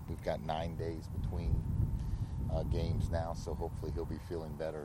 we've got 9 days between games now, so hopefully he'll be feeling better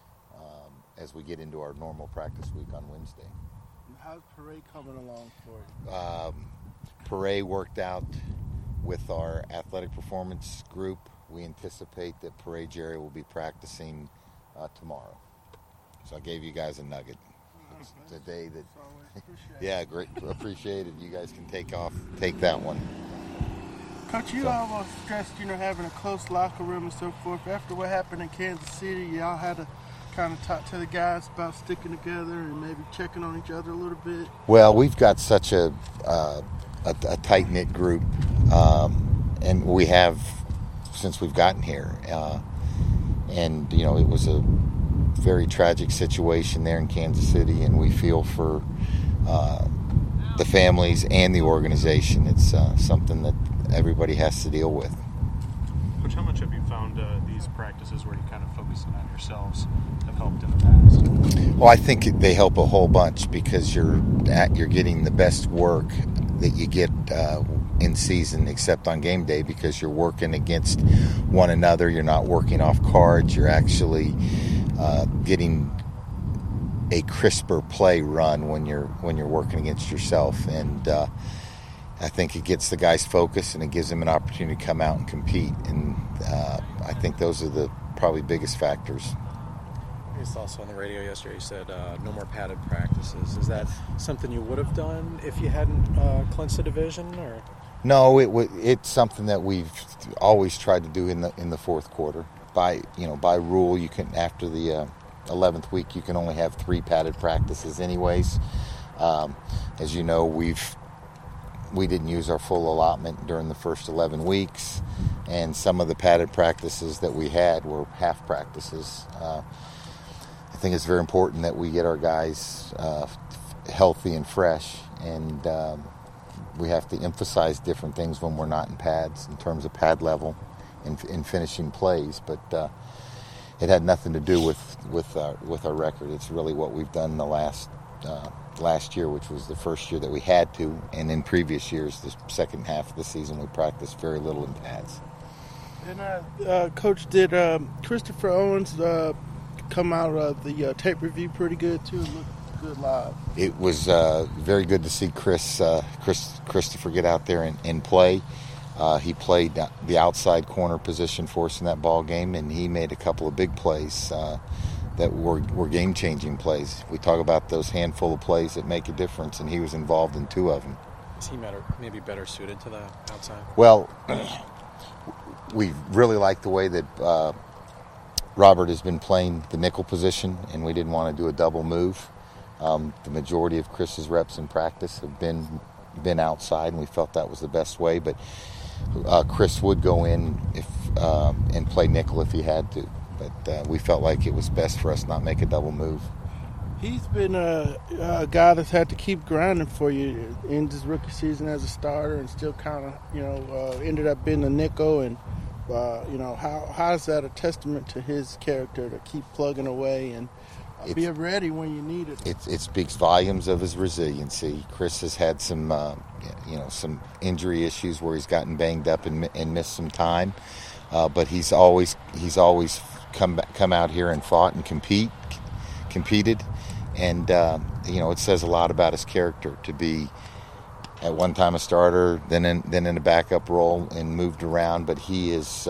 as we get into our normal practice week on Wednesday. How's Parade coming along for you? Parade worked out with our athletic performance group. We anticipate that Parade Jerry will be practicing tomorrow. So I gave you guys a nugget. It's the day that, yeah, great, appreciated. You guys can take that one. Coach, you almost stressed, having a close locker room and so forth. After what happened in Kansas City, y'all had to kind of talk to the guys about sticking together and maybe checking on each other a little bit. Well, we've got such a tight-knit group, and we have since we've gotten here. And, it was a very tragic situation there in Kansas City, and we feel for the families and the organization. It's something that everybody has to deal with. Coach, how much have you found these practices where you kind of focusing on yourselves have helped in the past? Well, I think they help a whole bunch because you're getting the best work that you get in season, except on game day, because you're working against one another. You're not working off cards. You're actually getting a crisper play run when you're working against yourself, and I think it gets the guys focused and it gives them an opportunity to come out and compete. And I think those are the probably biggest factors. It's also on the radio yesterday. You said no more padded practices. Is that something you would have done if you hadn't clinched the division, or? No, it's something that we've always tried to do in the fourth quarter. By rule, you can, after the 11th week, you can only have 3 padded practices anyways. As you know, we didn't use our full allotment during the first 11 weeks, and some of the padded practices that we had were half practices. I think it's very important that we get our guys healthy and fresh, and we have to emphasize different things when we're not in pads in terms of pad level in finishing plays, but it had nothing to do with our record. It's really what we've done the last year, which was the first year that we had to, and in previous years, the second half of the season, we practiced very little in pads. And Coach, did Christopher Owens come out of the tape review pretty good too? It looked good live. It was very good to see Christopher get out there and play. He played the outside corner position for us in that ball game, and he made a couple of big plays that were game-changing plays. We talk about those handful of plays that make a difference, and he was involved in 2 of them. Is he maybe better suited to the outside? Well, we really like the way that Robert has been playing the nickel position, and we didn't want to do a double move. The majority of Chris's reps in practice have been outside, and we felt that was the best way. But Chris would go in and play nickel if he had to. But we felt like it was best for us not make a double move. He's been a guy that's had to keep grinding for you in his rookie season as a starter, and still kind of, ended up being a nickel. And how is that a testament to his character to keep plugging away and be ready when you need it? It speaks volumes of his resiliency. Chris has had some injury issues where he's gotten banged up and missed some time, but he's always come out here and fought and competed, and it says a lot about his character to be at one time a starter, then in a backup role and moved around. But he has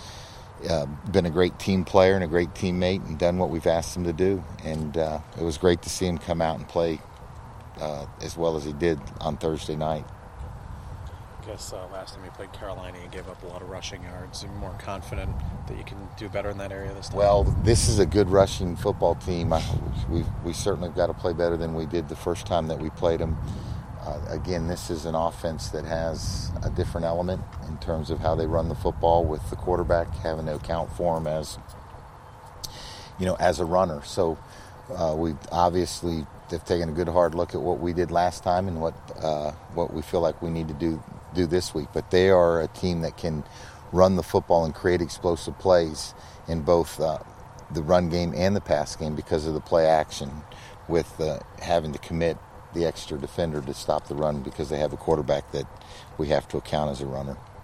been a great team player and a great teammate and done what we've asked him to do. And it was great to see him come out and play as well as he did on Thursday night. I guess last time you played Carolina, you gave up a lot of rushing yards. Are you more confident that you can do better in that area this time? Well, this is a good rushing football team. We certainly got to play better than we did the first time that we played them. Again, this is an offense that has a different element in terms of how they run the football, with the quarterback having to account for him as a runner. So we obviously have taken a good hard look at what we did last time and what we feel like we need to do this week. But they are a team that can run the football and create explosive plays in both the run game and the pass game because of the play action, with having to commit the extra defender to stop the run because they have a quarterback that we have to account as a runner.